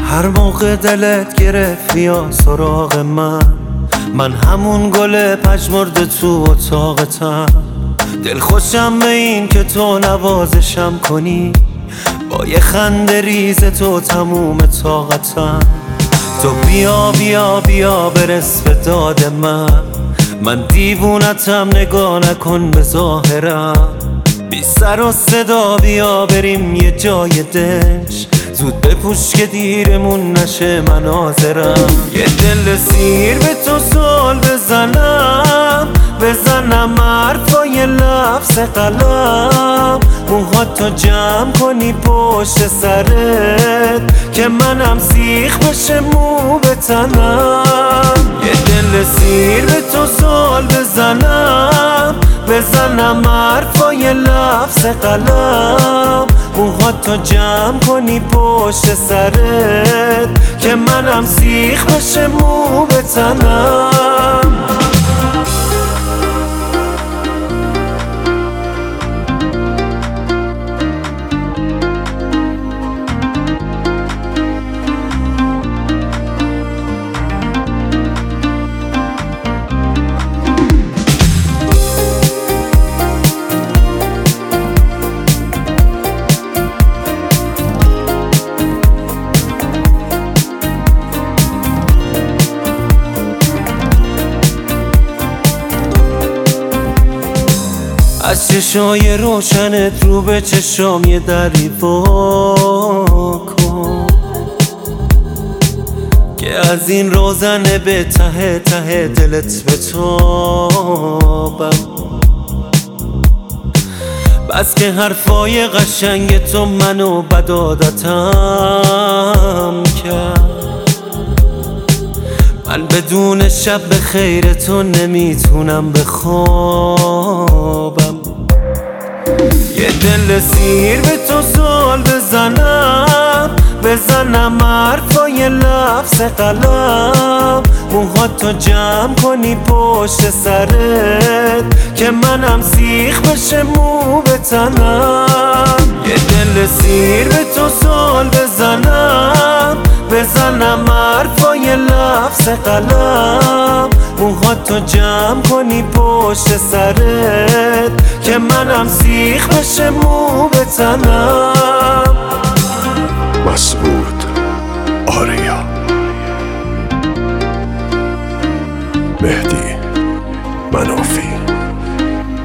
هر موقع دلت گرفت بیا سراغ من همون گل پژمرده تو اتاقتم. دلخوشم به این که تو نوازشم کنی، با یه خنده ریز تو تموم طاقتم. تو بیا بیا بیا برس به داد من دیوونتم، نگاه نکن به ظاهرم. بی سر و صدا بیا بریم یه جای دنج، زود بپوش که دیرمون نشه مناظرم. یه دل سیر به تو سال بزنم حرفای لفظ قلم. موهاتو جمع کنی پشت سرت که منم سیخ بشه مو به تنم. یه دل سیر به تو سال بزنم حرفای لفظ قلم. موهاتو جمع کنی پشت سرت که منم سیخ بشه مو به تنم. از چشای روشنت رو به چشام یه دری وا کن که از این روزنه به ته ته دلت بتابم. بس که حرفای قشنگ تو منو بد عادتم کرد. من بدون شب به خیر تو نمیتونم بخوابم. یه دل سیر به تو سال بزنم حرفای لفظ قلم. موهاتو جمع کنی پشت سرت که منم سیخ بشه مو به تنم. یه دل سیر به تو سال بزنم حرفای لفظ قلم. موهاتو جمع کنی پشت سرت که منم سیخ بشه مو به تنم. مسعود آریا، مهدی منافی.